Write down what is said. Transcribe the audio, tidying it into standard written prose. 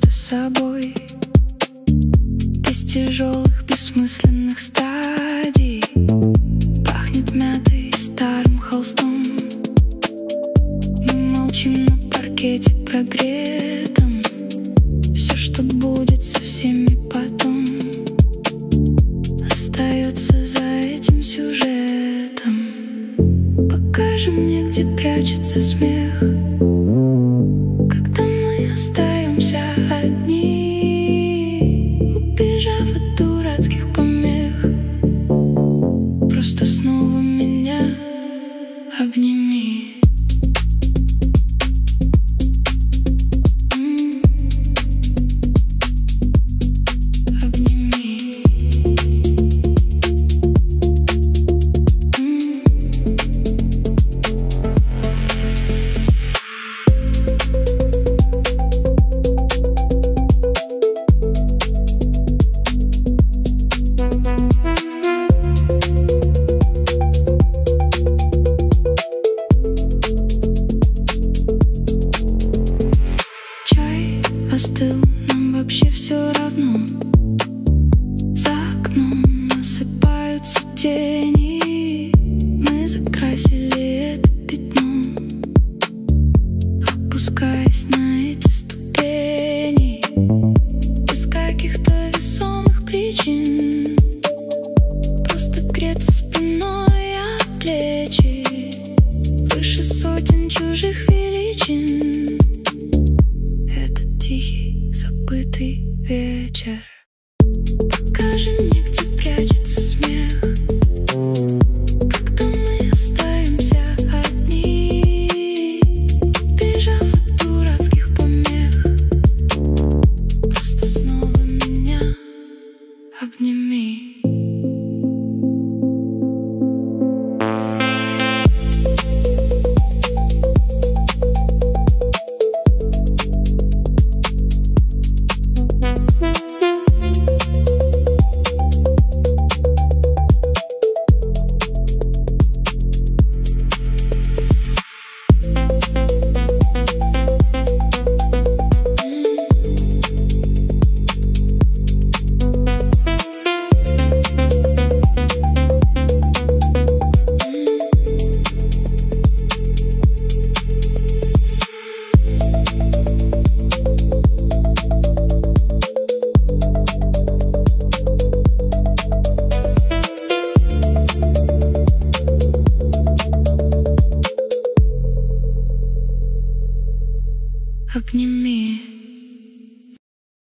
ты собой, без тяжелых бессмысленных стадий. Пахнет мятой и старым холстом. Мы молчим на паркете прогретом. Все, что будет со всеми потом, остается за этим сюжетом. Покажи мне, где прячется смех, когда мы остаемся одни, убежав от дурацких помех. Просто снова меня обними. Остыл, нам вообще все равно. За окном насыпаются тени. Мы закрасили это пятно, опускаясь на эти ступени, без каких-то весомых причин. Просто греться спиной о плечи, выше сотен чужих величин. Тихий, забытый вечер.